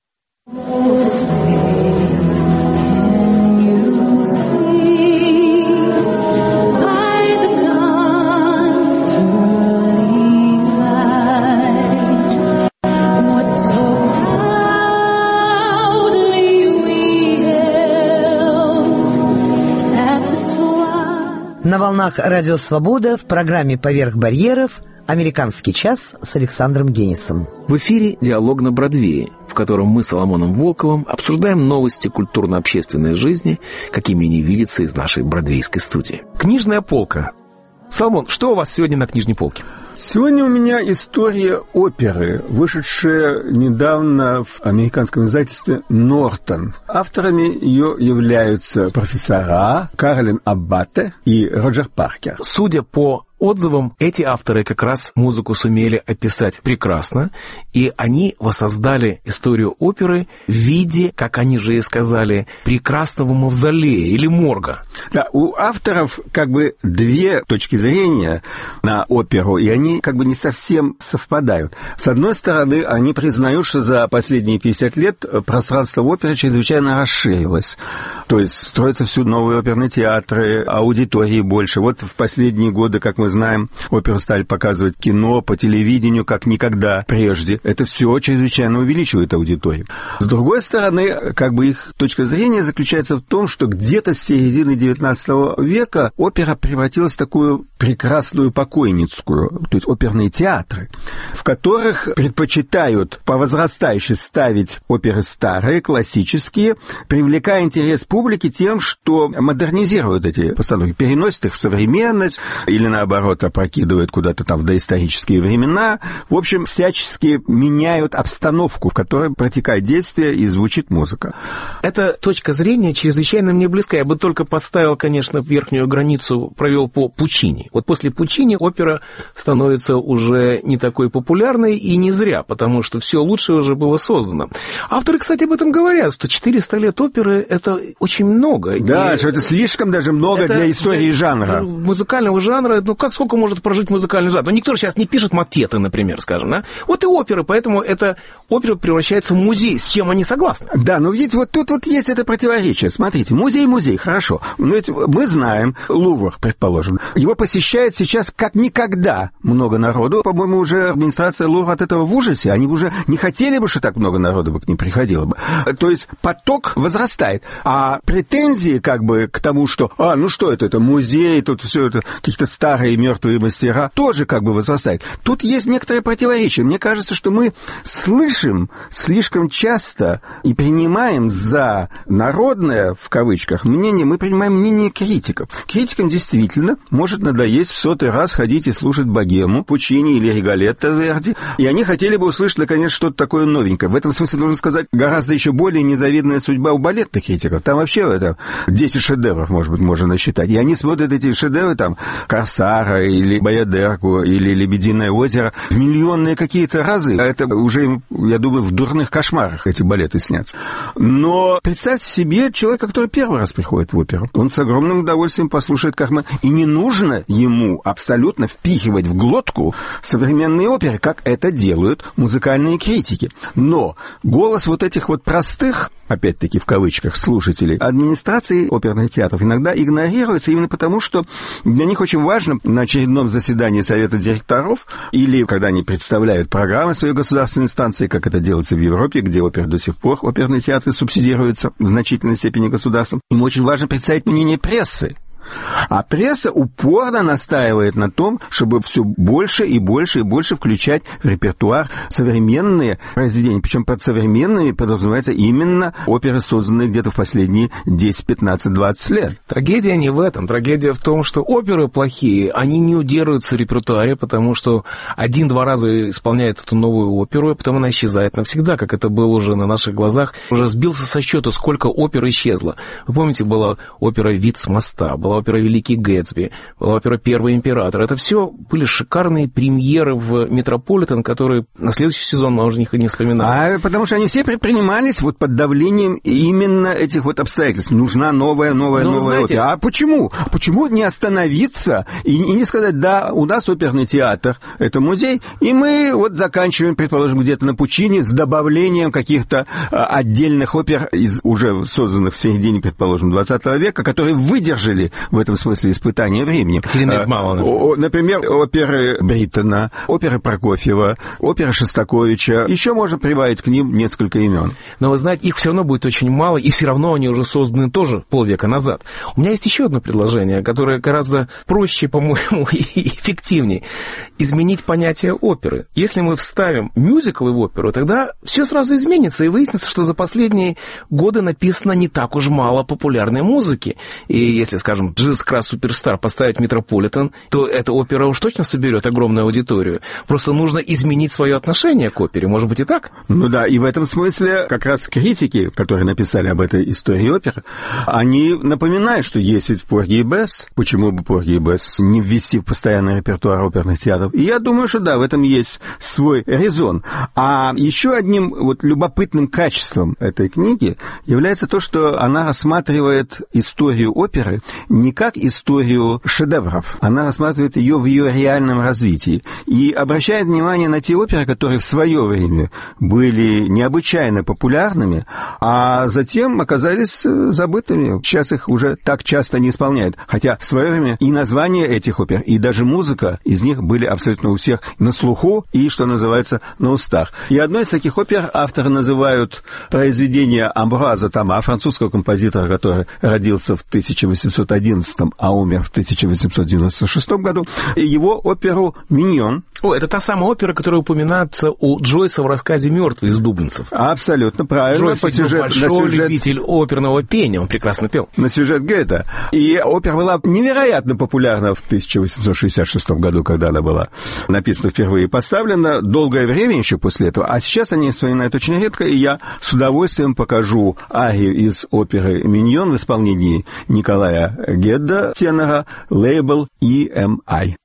На волнах «Радио Свобода» в программе «Поверх барьеров» «Американский час» с Александром Генисом. В эфире «Диалог на Бродвее», в котором мы с Соломоном Волковым обсуждаем новости культурно-общественной жизни, какими они видятся из нашей бродвейской студии. Книжная полка. Соломон, что у вас сегодня на книжной полке? Сегодня у меня история оперы, вышедшая недавно в американском издательстве «Нортон». Авторами ее являются профессора Каролин Аббате и Роджер Паркер. Судя по отзывам, эти авторы как раз музыку сумели описать прекрасно, и они воссоздали историю оперы в виде, как они же и сказали, прекрасного мавзолея или морга. Да, у авторов как бы две точки зрения на оперу, и они как бы не совсем совпадают. С одной стороны, они признают, что за последние 50 лет пространство оперы чрезвычайно расширилось. То есть строятся всюду новые оперные театры, аудитории больше. Вот в последние годы, как мы знаем, оперу стали показывать кино, по телевидению, как никогда прежде. Это все чрезвычайно увеличивает аудиторию. С другой стороны, как бы их точка зрения заключается в том, что где-то с середины XIX века опера превратилась в такую прекрасную покойницкую, то есть оперные театры, в которых предпочитают по возрастающей ставить оперы старые, классические, привлекая интерес публики тем, что модернизируют эти постановки, переносят их в современность или, наоборот, опрокидывают куда-то там в доисторические времена. В общем, всячески меняют обстановку, в которой протекает действие и звучит музыка. Эта точка зрения чрезвычайно мне близка. Я бы только поставил, конечно, верхнюю границу, провел по Пучини. Вот после Пучини опера становится уже не такой популярной, и не зря, потому что все лучшее уже было создано. Авторы, кстати, об этом говорят, что 400 лет оперы — это очень много. Да, что это слишком даже много для истории жанра. Музыкального жанра, ну как, сколько может прожить музыкальный жанр? Ну никто же сейчас не пишет мотеты, например, скажем, да? Вот и оперы, поэтому эта опера превращается в музей, с чем они согласны. Да, но видите, вот тут вот есть это противоречие. Смотрите, музей, хорошо. Но ведь мы знаем, Лувр, предположим, его посещает сейчас как никогда много народу. По-моему, уже администрация Лувра от этого в ужасе. Они уже не хотели бы, что так много народу бы к ним приходило бы. То есть поток возрастает. А претензии как бы к тому, что, ну что это музей, тут все это какие-то старые мертвые мастера, тоже как бы возрастает. Тут есть некоторые противоречия. Мне кажется, что мы слышим слишком часто и принимаем за народное, в кавычках, мнение, мы принимаем мнение критиков. Критикам действительно может надоесть в 100-й раз ходить и слушать богему, Пучини или Риголетто Верди, и они хотели бы услышать, наконец, что-то такое новенькое. В этом смысле, нужно сказать, гораздо еще более незавидная судьба у балетных критиков. Там вообще это 10 шедевров, может быть, можно насчитать. И они смотрят эти шедевры, там, Корсара или Баядерку или Лебединое озеро, миллионные какие-то разы. Это уже, я думаю, в дурных кошмарах эти балеты снятся. Но представьте себе человека, который первый раз приходит в оперу. Он с огромным удовольствием послушает Кармен. И не нужно ему абсолютно впихивать в глотку современные оперы, как это делают музыкальные критики. Но голос вот этих вот простых, опять-таки в кавычках, слушателей, администрации оперных театров иногда игнорируется именно потому, что для них очень важно на очередном заседании Совета директоров или когда они представляют программы своей государственной инстанции, как это делается в Европе, где опера до сих пор, оперные театры субсидируются в значительной степени государством, им очень важно представить мнение прессы. А пресса упорно настаивает на том, чтобы все больше и больше и больше включать в репертуар современные произведения. Причем под современными подразумевается именно оперы, созданные где-то в последние 10, 15, 20 лет. Трагедия не в этом. Трагедия в том, что оперы плохие, они не удерживаются в репертуаре, потому что 1-2 раза исполняет эту новую оперу, и потом она исчезает навсегда, как это было уже на наших глазах. Уже сбился со счета, сколько опер исчезло. Вы помните, была опера «Вид с моста», была была опера «Великий Гэтсби», была опера «Первый император». Это все были шикарные премьеры в Метрополитен, которые на следующий сезон мы уже них и не вспоминаем. Потому что они все предпринимались вот под давлением именно этих вот обстоятельств. Нужна новая опера. А почему? Почему не остановиться и не сказать, да, у нас оперный театр, это музей, и мы вот заканчиваем, предположим, где-то на Пучине с добавлением каких-то отдельных опер из уже созданных в середине, предположим, 20 века, которые выдержали в этом смысле испытания временем. Катерина Измайлова. Например, оперы Бриттона, оперы Прокофьева, оперы Шостаковича. Еще можно прибавить к ним несколько имен. Но вы знаете, их все равно будет очень мало, и все равно они уже созданы тоже полвека назад. У меня есть еще одно предложение, которое гораздо проще, по-моему, и эффективнее. Изменить понятие оперы. Если мы вставим мюзиклы в оперу, тогда все сразу изменится, и выяснится, что за последние годы написано не так уж мало популярной музыки. И если, скажем, «Джиз Крас Суперстар» поставить в Метрополитен, то эта опера уж точно соберет огромную аудиторию. Просто нужно изменить свое отношение к опере. Может быть и так? Ну да, и в этом смысле как раз критики, которые написали об этой истории оперы, они напоминают, что есть ведь Порги и Бесс. Почему бы Порги и Бесс не ввести в постоянный репертуар оперных театров? И я думаю, что да, в этом есть свой резон. А еще одним вот любопытным качеством этой книги является то, что она рассматривает историю оперы не как историю шедевров. Она рассматривает ее в ее реальном развитии и обращает внимание на те оперы, которые в свое время были необычайно популярными, а затем оказались забытыми. Сейчас их уже так часто не исполняют. Хотя в свое время и названия этих опер, и даже музыка из них были абсолютно у всех на слуху и, что называется, на устах. И одной из таких опер авторы называют произведение Амбруаза Тома, французского композитора, который родился в 1811, а умер в 1896 году, его оперу «Миньон». О, это та самая опера, которая упоминается у Джойса в рассказе «Мертвый» из дублинцев. Абсолютно правильно. Джойс был большой любитель оперного пения, он прекрасно пел. На сюжет Гёте. И опера была невероятно популярна в 1866 году, когда она была написана впервые и поставлена. Долгое время еще после этого. А сейчас они вспоминают очень редко, и я с удовольствием покажу арию из оперы «Миньон» в исполнении Николая Гедда, тенора, лейбл EMI.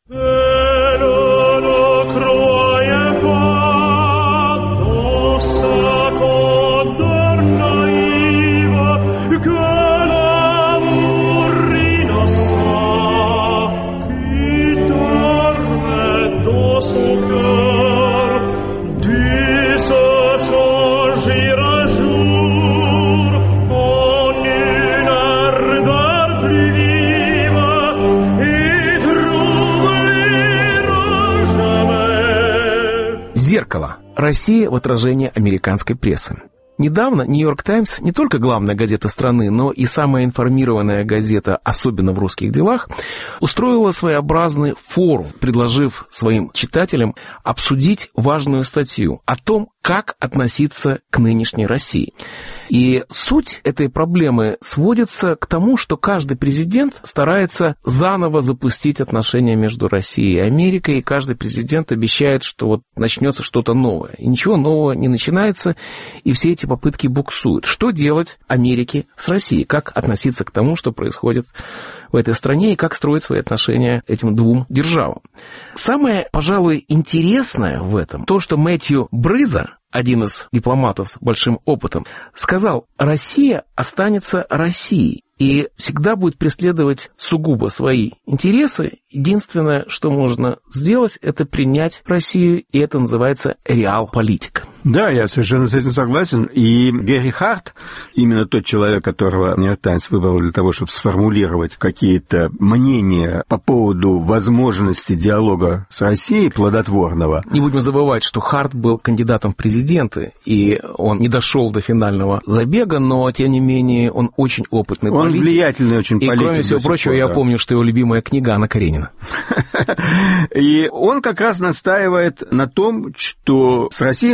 «Зеркало. Россия в отражении американской прессы». Недавно «Нью-Йорк Таймс», не только главная газета страны, но и самая информированная газета, особенно в русских делах, устроила своеобразный форум, предложив своим читателям обсудить важную статью о том, как относиться к нынешней России. И суть этой проблемы сводится к тому, что каждый президент старается заново запустить отношения между Россией и Америкой, и каждый президент обещает, что вот начнется что-то новое. И ничего нового не начинается, и все эти попытки буксуют. Что делать Америке с Россией? Как относиться к тому, что происходит в этой стране, и как строить свои отношения этим двум державам? Самое, пожалуй, интересное в этом, то, что Мэтью Брыза, один из дипломатов с большим опытом, сказал: Россия останется Россией и всегда будет преследовать сугубо свои интересы. Единственное, что можно сделать, это принять Россию, и это называется реал-политика. Да, я совершенно с этим согласен. И Гэри Харт, именно тот человек, которого «Нью-Йорк Таймс» выбрал для того, чтобы сформулировать какие-то мнения по поводу возможности диалога с Россией плодотворного. Не будем забывать, что Харт был кандидатом в президенты, и он не дошел до финального забега, но, тем не менее, он очень опытный политик. Он влиятельный очень политик. И, кроме всего прочего, я помню, что его любимая книга Анна Каренина. И он как раз настаивает на том, что с Россией нужно поддерживать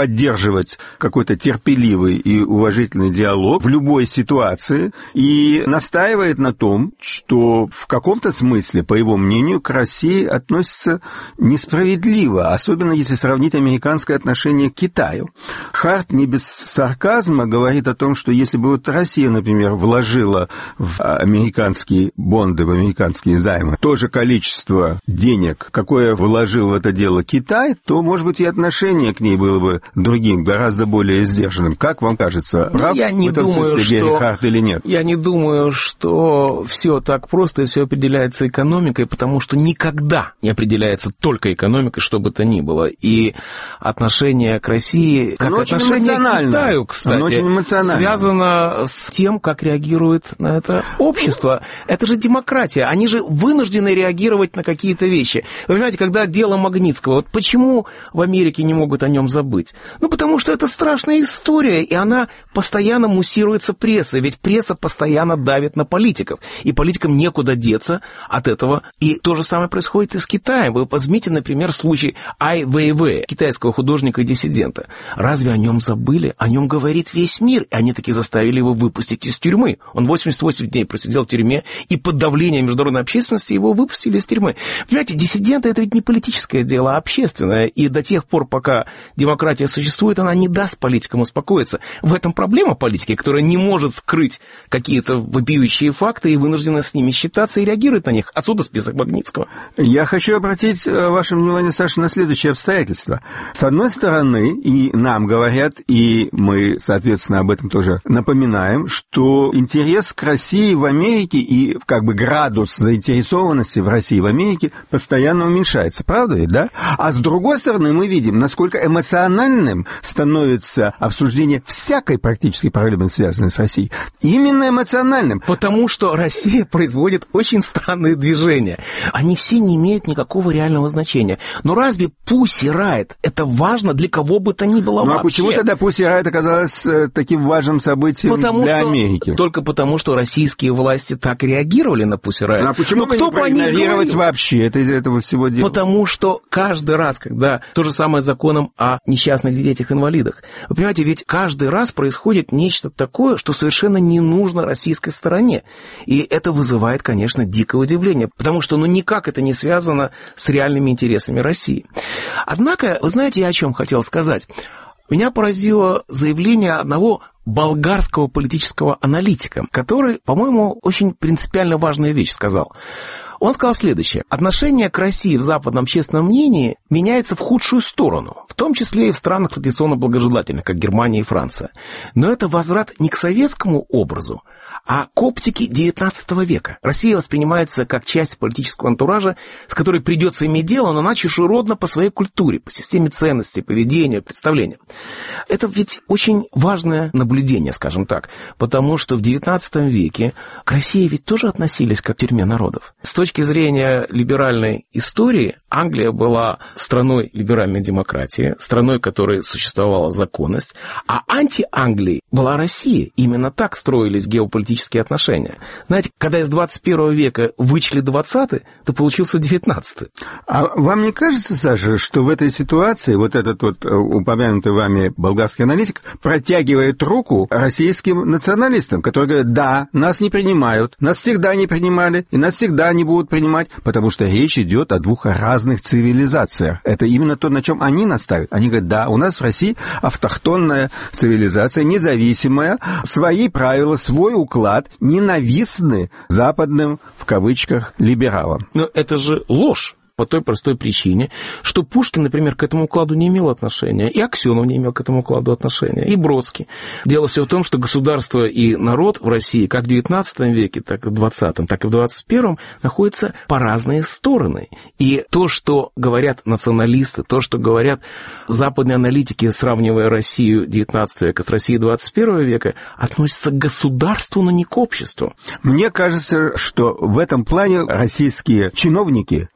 поддерживать какой-то терпеливый и уважительный диалог в любой ситуации и настаивает на том, что в каком-то смысле, по его мнению, к России относится несправедливо, особенно если сравнить американское отношение к Китаю. Харт не без сарказма говорит о том, что если бы вот Россия, например, вложила в американские бонды, в американские займы то же количество денег, какое вложил в это дело Китай, то, может быть, и отношение к ней было бы другим, гораздо более сдержанным. Как вам кажется, прав в этом смысле Герри Харт или нет? Я не думаю, что все так просто и все определяется экономикой, потому что никогда не определяется только экономикой, что бы то ни было. И отношение к России, как отношение к Китаю, кстати, связано с тем, как реагирует на это общество. Это же демократия. Они же вынуждены реагировать на какие-то вещи. Вы понимаете, когда дело Магнитского, вот почему в Америке не могут о нем забыть? Ну, потому что это страшная история, и она постоянно муссируется прессой, ведь пресса постоянно давит на политиков, и политикам некуда деться от этого. И то же самое происходит и с Китаем. Вы возьмите, например, случай Ай Вэйвэя, китайского художника и диссидента. Разве о нем забыли? О нем говорит весь мир, и они таки заставили его выпустить из тюрьмы. Он 88 дней просидел в тюрьме, и под давлением международной общественности его выпустили из тюрьмы. Понимаете, диссиденты — это ведь не политическое дело, а общественное, и до тех пор, пока демократия существует, она не даст политикам успокоиться. В этом проблема политики, которая не может скрыть какие-то вопиющие факты и вынуждена с ними считаться и реагировать на них. Отсюда список Магнитского. Я хочу обратить ваше внимание, Саша, на следующее обстоятельство. С одной стороны, и нам говорят, и мы, соответственно, об этом тоже напоминаем, что интерес к России в Америке и как бы градус заинтересованности в России в Америке постоянно уменьшается. Правда ведь, да? А с другой стороны, мы видим, насколько эмоциональным становится обсуждение всякой практически проблемы, связанной с Россией. Именно эмоциональным. Потому что Россия производит очень странные движения. Они все не имеют никакого реального значения. Но разве Pussy Riot — это важно для кого бы то ни было вообще? Ну а почему тогда Pussy Riot оказалось таким важным событием для Америки? Только потому, что российские власти так реагировали на Pussy Riot. А почему бы не проигнорировать вообще этого всего дела? Потому что каждый раз, когда то же самое с законом о несчастных детях-инвалидах, вы понимаете, ведь каждый раз происходит нечто такое, что совершенно не нужно российской стороне. И это вызывает, конечно, дикое удивление, потому что никак это не связано с реальными интересами России. Однако, вы знаете, я о чем хотел сказать? Меня поразило заявление одного болгарского политического аналитика, который, по-моему, очень принципиально важную вещь сказал. Он сказал следующее. Отношение к России в западном общественном мнении меняется в худшую сторону, в том числе и в странах традиционно благожелательных, как Германия и Франция. Но это возврат не к советскому образу, а к оптике XIX века. Россия воспринимается как часть политического антуража, с которой придется иметь дело, но она чужеродна по своей культуре, по системе ценностей, поведению, представлениям. Это ведь очень важное наблюдение, скажем так, потому что в XIX веке к России ведь тоже относились как к тюрьме народов. С точки зрения либеральной истории, Англия была страной либеральной демократии, страной, в которой существовала законность, а анти-Англией была Россия. Именно так строились геополитические отношения. Знаете, когда из 21 века вычли 20-й, то получился 19-й. А вам не кажется, Саша, что в этой ситуации вот этот вот упомянутый вами болгарский аналитик протягивает руку российским националистам, которые говорят, да, нас не принимают, нас всегда не принимали, и нас всегда не будут принимать, потому что речь идет о двух разных цивилизациях. Это именно то, на чем они настаивают. Они говорят, да, у нас в России автохтонная цивилизация, независимая, свои правила, свой уклад, ненавистны западным, в кавычках, либералам. Но это же ложь. По той простой причине, что Пушкин, например, к этому укладу не имел отношения, и Аксенов не имел к этому укладу отношения, и Бродский. Дело все в том, что государство и народ в России, как в XIX веке, так и в XX, так и в XXI, находятся по разные стороны. И то, что говорят националисты, то, что говорят западные аналитики, сравнивая Россию XIX века с Россией XXI века, относится к государству, но не к обществу. Мне кажется, что в этом плане российские чиновники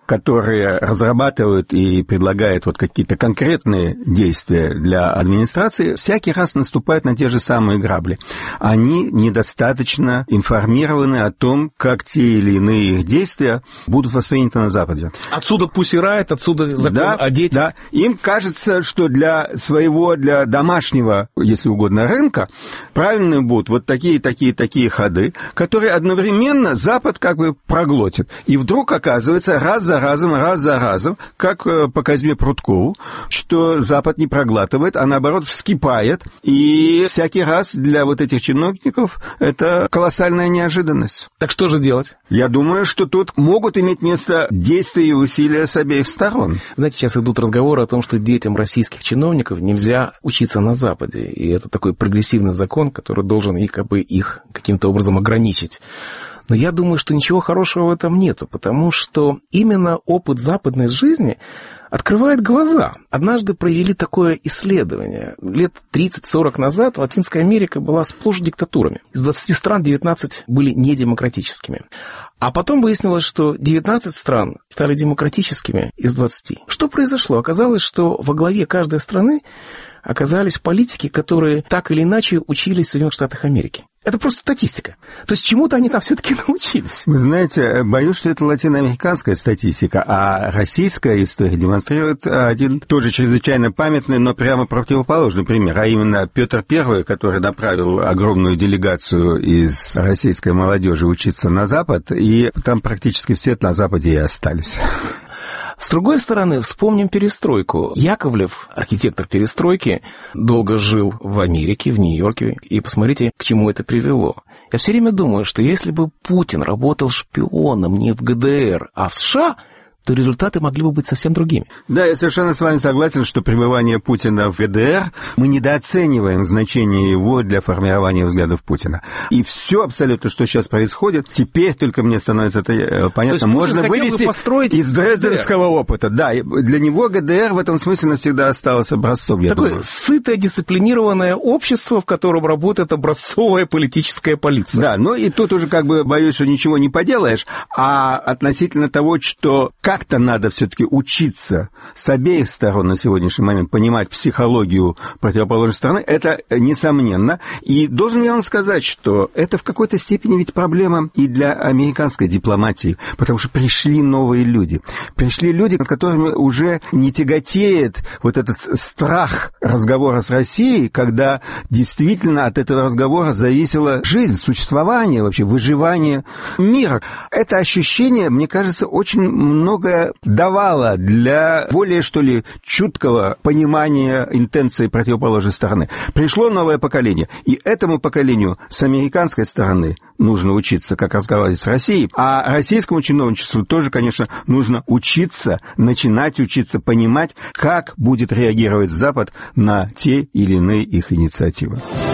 которые разрабатывают и предлагают вот какие-то конкретные действия для администрации, всякий раз наступают на те же самые грабли. Они недостаточно информированы о том, как те или иные их действия будут восприняты на Западе. Отсюда Pussy Riot, отсюда закон о детях. Да, им кажется, что для домашнего, если угодно, рынка правильные будут вот такие ходы, которые одновременно Запад как бы проглотит. И вдруг оказывается раз за разом, как по Козьме Прудкову, что Запад не проглатывает, а наоборот вскипает. И всякий раз для вот этих чиновников это колоссальная неожиданность. Так что же делать? Я думаю, что тут могут иметь место действия и усилия с обеих сторон. Знаете, сейчас идут разговоры о том, что детям российских чиновников нельзя учиться на Западе. И это такой прогрессивный закон, который должен их каким-то образом ограничить. Но я думаю, что ничего хорошего в этом нету, потому что именно опыт западной жизни открывает глаза. Однажды провели такое исследование. Лет 30-40 назад Латинская Америка была сплошь диктатурами. Из 20 стран 19 были недемократическими. А потом выяснилось, что 19 стран стали демократическими из 20. Что произошло? Оказалось, что во главе каждой страны оказались политики, которые так или иначе учились в Соединенных Штатах Америки. Это просто статистика. То есть чему-то они там все-таки научились. Вы знаете, боюсь, что это латиноамериканская статистика, а российская история демонстрирует один тоже чрезвычайно памятный, но прямо противоположный пример, а именно Петр I, который направил огромную делегацию из российской молодежи учиться на Запад, и там практически все на Западе и остались. С другой стороны, вспомним перестройку. Яковлев, архитектор перестройки, долго жил в Америке, в Нью-Йорке, и посмотрите, к чему это привело. Я все время думаю, что если бы Путин работал шпионом не в ГДР, а в США, то результаты могли бы быть совсем другими. Да, я совершенно с вами согласен, что пребывание Путина в ГДР, мы недооцениваем значение его для формирования взглядов Путина. И все абсолютно, что сейчас происходит, теперь только мне становится это понятно, можно вывести из дрезденского опыта. Да, для него ГДР в этом смысле навсегда осталось образцом, я думаю. Такое сытое, дисциплинированное общество, в котором работает образцовая политическая полиция. Да, ну и тут уже боюсь, что ничего не поделаешь, а относительно того, что как-то надо все-таки учиться с обеих сторон на сегодняшний момент понимать психологию противоположной стороны, это несомненно. И должен я вам сказать, что это в какой-то степени ведь проблема и для американской дипломатии, потому что пришли новые люди. Пришли люди, над которыми уже не тяготеет вот этот страх разговора с Россией, когда действительно от этого разговора зависела жизнь, существование, вообще выживание мира. Это ощущение, мне кажется, очень многое давало для более, что ли, чуткого понимания интенции противоположной стороны. Пришло новое поколение, и этому поколению с американской стороны нужно учиться, как разговаривать с Россией, а российскому чиновничеству тоже, конечно, нужно учиться, начинать учиться понимать, как будет реагировать Запад на те или иные их инициативы.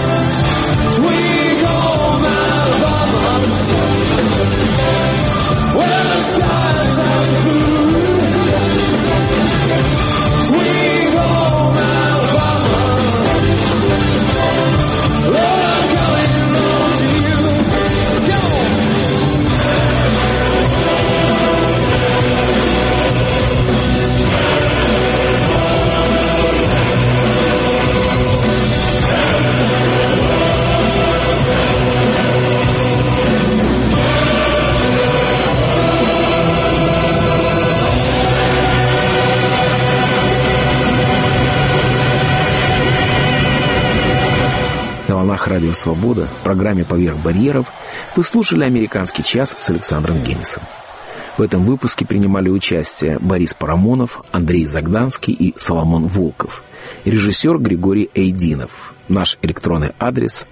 Радио «Свобода» в программе «Поверх барьеров» вы слушали «Американский час» с Александром Генисом. В этом выпуске принимали участие Борис Парамонов, Андрей Загданский и Соломон Волков. Режиссер Григорий Эйдинов. Наш электронный адрес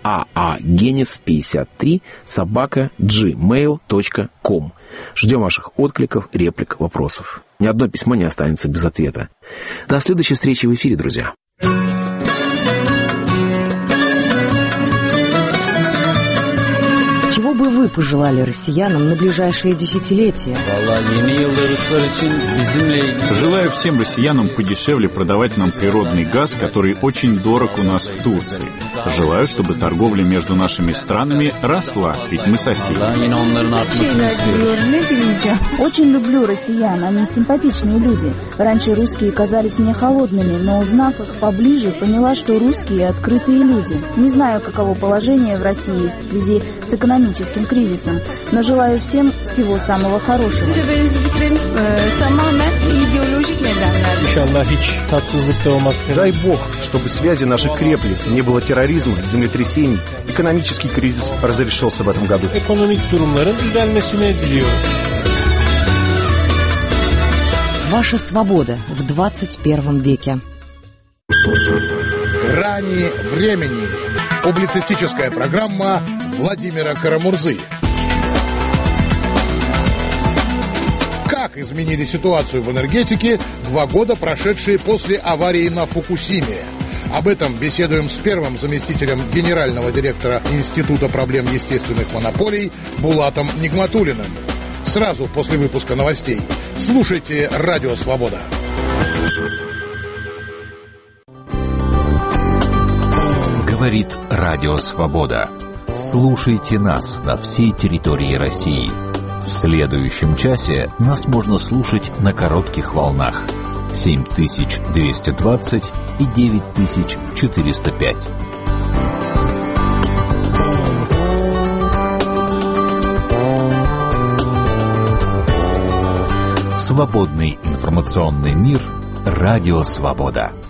aagenis53@gmail.com. Ждем ваших откликов, реплик, вопросов. Ни одно письмо не останется без ответа. До следующей встречи в эфире, друзья. Чего бы вы пожелали россиянам на ближайшие десятилетия? Желаю всем россиянам подешевле продавать нам природный газ, который очень дорог у нас в Турции. Желаю, чтобы торговля между нашими странами росла, ведь мы соседи. Очень люблю россиян, они симпатичные люди. Раньше русские казались мне холодными, но узнав их поближе, поняла, что русские открытые люди. Не знаю, каково положение в России в связи с экономическим кризисом, но желаю всем всего самого хорошего. Дай Бог, чтобы связи наши крепли, не было терроризма, землетрясений. Экономический кризис разрешился в этом году. Ваша свобода в 21 веке. «Грани времени». Публицистическая программа Владимира Карамурзы. Как изменили ситуацию в энергетике 2 года, прошедшие после аварии на Фукусиме? Об этом беседуем с первым заместителем генерального директора Института проблем естественных монополий Булатом Нигматуллиным. Сразу после выпуска новостей. Слушайте «Радио Свобода». Говорит Радио Свобода. Слушайте нас на всей территории России. В следующем часе нас можно слушать на коротких волнах 7220 и 9405. Свободный информационный мир. Радио Свобода.